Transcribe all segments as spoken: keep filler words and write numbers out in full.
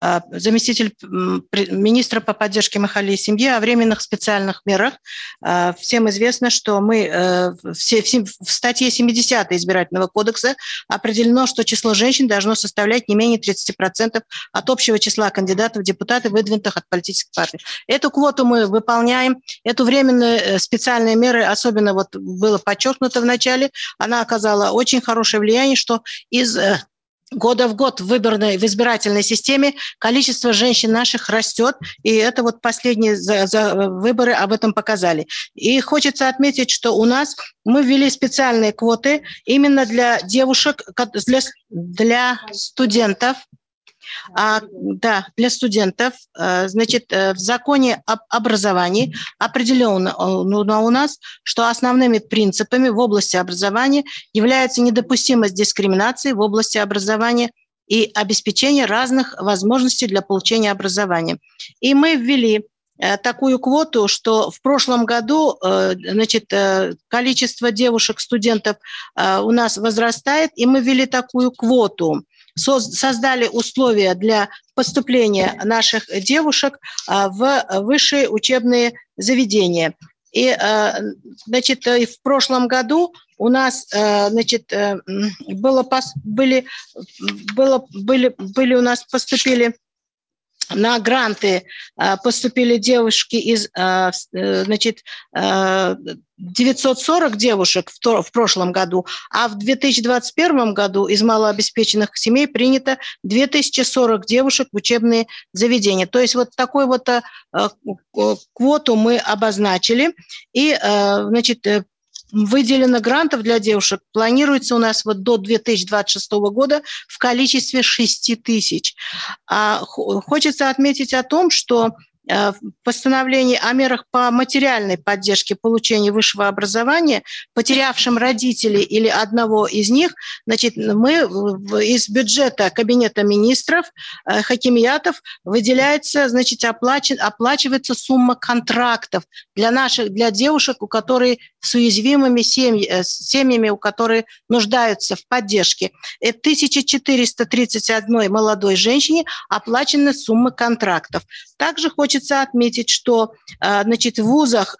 заместитель министра по поддержке Махалли и семьи, о временных специальных мерах. Всем известно, что мы все, в статье семидесятой Избирательного кодекса определено, что число женщин должно составлять не менее тридцати процентов от общего числа кандидатов в депутаты, выдвинутых от политических партий. Эту квоту мы выполняем. Эту временную специальные меры, особенно вот было подчеркнуто в начале, она оказала очень хорошее влияние, что из года в год в выборной, в избирательной системе количество женщин наших растет, и это вот последние за, за выборы об этом показали. И хочется отметить, что у нас мы ввели специальные квоты именно для девушек, для, для студентов, А, да, для студентов. Значит, в законе об образовании определено у нас, что основными принципами в области образования является недопустимость дискриминации в области образования и обеспечение разных возможностей для получения образования. И мы ввели такую квоту, что в прошлом году, значит, количество девушек-студентов у нас возрастает, и мы ввели такую квоту. Создали условия для поступления наших девушек в высшие учебные заведения. И, значит, в прошлом году у нас, значит, было, были, было, были, были у нас поступили на гранты поступили девушки из, значит, девятьсот сорок девушек в прошлом году, а в две тысячи двадцать первом году из малообеспеченных семей принято две тысячи сорок девушек в учебные заведения. То есть вот такую вот квоту мы обозначили. И, значит, выделено грантов для девушек планируется у нас вот до две тысячи двадцать шестого года в количестве шести тысяч. А хочется отметить о том, что постановление о мерах по материальной поддержке получения высшего образования потерявшим родителей или одного из них, значит, мы из бюджета Кабинета министров, хакимиятов выделяется, значит, оплачен, оплачивается сумма контрактов для наших, для девушек, у которых с уязвимыми семьи, семьями, у которых нуждаются в поддержке. тысяча четыреста тридцать одной молодой женщине оплачены суммы контрактов. Также хочется отметить, что, значит, в вузах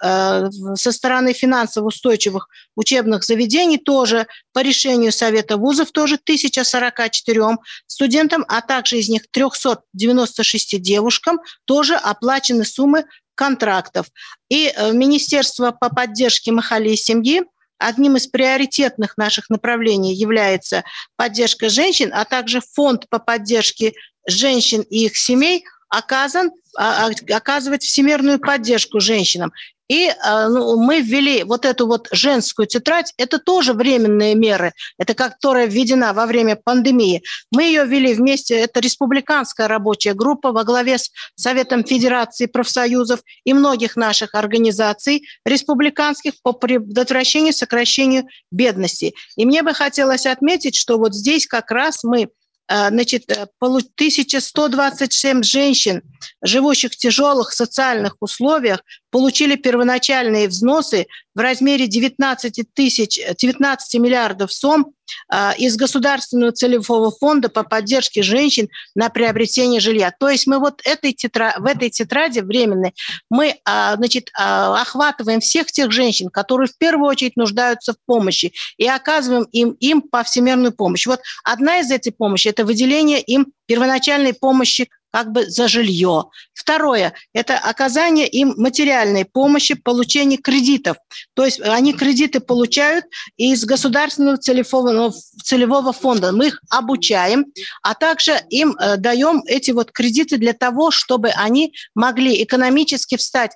со стороны финансово устойчивых учебных заведений тоже по решению Совета вузов тоже тысяча сорока четырем студентам, а также из них трёхсот девяноста шести девушкам тоже оплачены суммы контрактов. И Министерство по поддержке Махалли и семьи, одним из приоритетных наших направлений является поддержка женщин, а также фонд по поддержке женщин и их семей оказан, оказывать всемирную поддержку женщинам. И ну, мы ввели вот эту вот женскую тетрадь, это тоже временные меры, это которая введена во время пандемии. Мы ее ввели вместе, это республиканская рабочая группа во главе с Советом Федерации профсоюзов и многих наших организаций республиканских по предотвращению и сокращению бедности. И мне бы хотелось отметить, что вот здесь как раз мы, значит, тысяча сто двадцать семь женщин, живущих в тяжелых социальных условиях, получили первоначальные взносы в размере девятнадцати тысяч, девятнадцати миллиардов сом из Государственного целевого фонда по поддержке женщин на приобретение жилья. То есть мы вот этой тетра... в этой тетради временной мы, значит, охватываем всех тех женщин, которые в первую очередь нуждаются в помощи, и оказываем им, им повсеместную помощь. Вот одна из этих помощи – это выделение им первоначальной помощи как бы за жилье. Второе – это оказание им материальной помощи, получение кредитов. То есть они кредиты получают из Государственного целевого, целевого фонда. Мы их обучаем, а также им даем эти вот кредиты для того, чтобы они могли экономически встать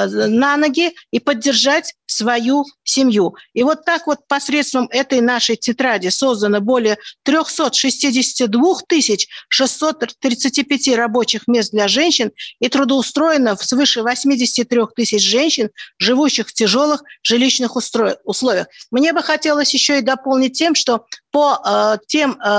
на ноги и поддержать свою семью. И вот так вот посредством этой нашей тетради создано более трёхсот шестидесяти двух тысяч шестисот тридцати пяти рабочих мест для женщин и трудоустроено свыше восьмидесяти трёх тысяч женщин, живущих в тяжелых жилищных условиях. Мне бы хотелось еще и дополнить тем, что по э, тем э,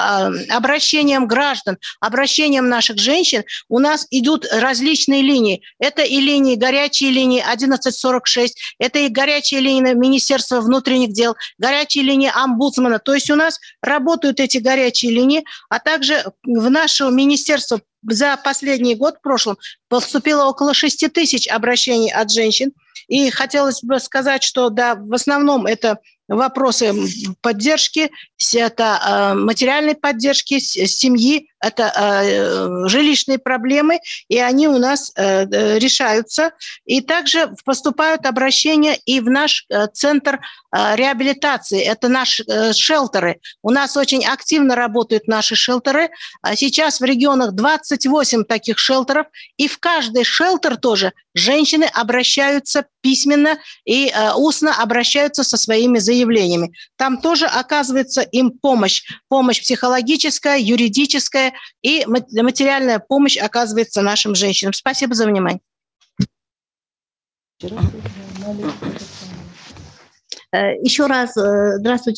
обращениям граждан, обращениям наших женщин у нас идут различные линии. Это и линии, горячие линии одиннадцать сорок шесть, это и горячие линии Министерства внутренних дел, горячие линии омбудсмана. То есть у нас работают эти горячие линии, а также в наше Министерство за последний год, в прошлом, поступило около шести тысяч обращений от женщин. И хотелось бы сказать, что да, в основном это вопросы поддержки, это э, материальной поддержки семьи, это э, жилищные проблемы, и они у нас э, решаются. И также поступают обращения и в наш э, центр э, реабилитации, это наши э, шелтеры. У нас очень активно работают наши шелтеры. А сейчас в регионах двадцать восемь таких шелтеров, и в каждый шелтер тоже женщины обращаются письменно и э, устно обращаются со своими заявлениями. Там тоже оказывается им помощь. Помощь психологическая, юридическая и материальная помощь оказывается нашим женщинам. Спасибо за внимание. Еще раз здравствуйте.